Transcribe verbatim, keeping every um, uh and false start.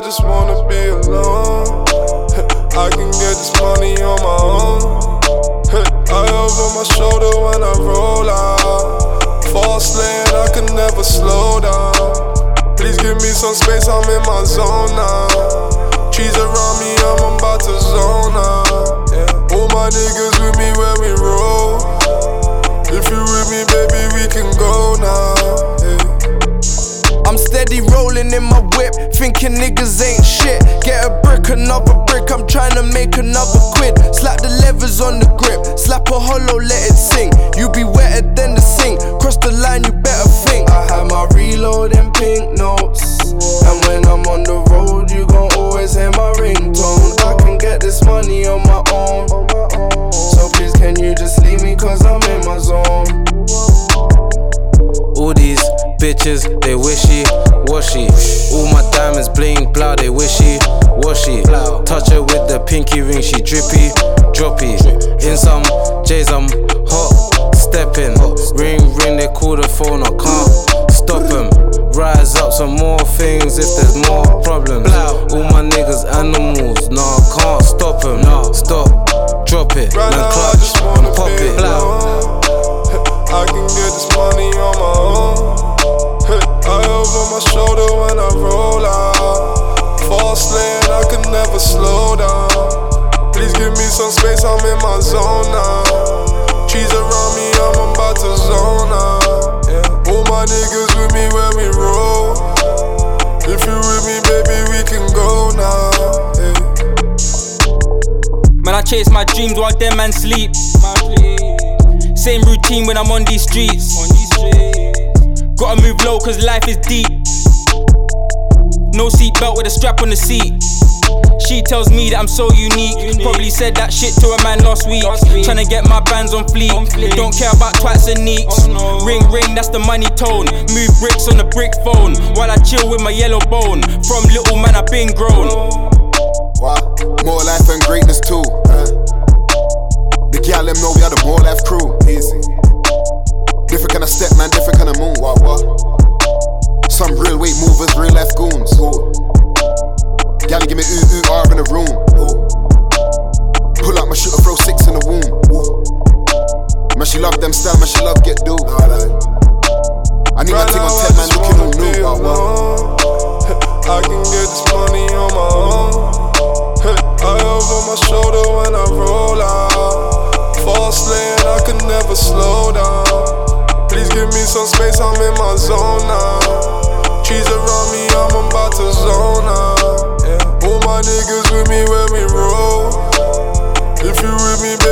just wanna be alone. I can get this money on my own. Eye over my shoulder when I roll out. Fast lane, I can never slow down. Please give me some space, I'm in my zone now. Trees around me, I'm about to zone out. Yeah. All my niggas with me when we roll. If you with me, baby, we can go now. I'm steady rolling in my whip, thinking niggas ain't shit. Get a brick, another brick, I'm tryna make another quid. Slap the levers on the grip, slap a hollow, let it sink. You be wetter than the sink, cross the line, you better think. I have my reload and pink notes, and when I'm on the road, you gon' always hear my ringtone. I can get this money on my own, so please can you just leave me, cause I'm in my zone. All these bitches, they wishy washy. All my diamonds bling blow, they wishy washy. Touch her with the pinky ring, she drippy, droppy. In some J's, I'm hot, stepping. Ring, ring, they call the phone, I can't stop them. Rise up some more things if there's more problems. All my niggas animals, no, I can't stop them. Stop, drop it, Right man, now, clutch, I just wanna and pop be it. alone. I can get this money on my own. Eye over my shoulder when I roll out. Fast lane, I can never slow down. Please give me some space, I'm in my zone now. Trees around me, I'm about to zone out. Yeah. All my niggas with me when we roll. If you with me, baby, we can go now. Yeah. Man, I chase my dreams while them man sleep. Same routine when I'm on these streets. Gotta move low cause life is deep. No seatbelt with a strap on the seat. She tells me that I'm so unique. Probably said that shit to a man last week. Tryna get my bands on fleek. Don't care about twats and neeks. Ring ring, that's the money tone. Move bricks on the brick phone while I chill with my yellow bone. From little man I've been grown. Wow. More life and greatness too. The gal them know we are the more life crew. Easy. Different kind of step, man, different kind of moon. What, what? Some real weight movers, real life goons. Ooh. Gal give me ooh ooh R in the room. Ooh. Pull out my shooter, throw six in the womb. Ooh. Man, she love them style, man, she love get do. I need my thing on ten, man, looking all new. What, what? I can get this money on my own. Eye over my shoulder when I roll out. Fast lane, I can never slow down. Please give me some space, I'm in my zone now. Trees around me, I'm about to zone out. Yeah. All my niggas with me when we roll. If you with me, baby,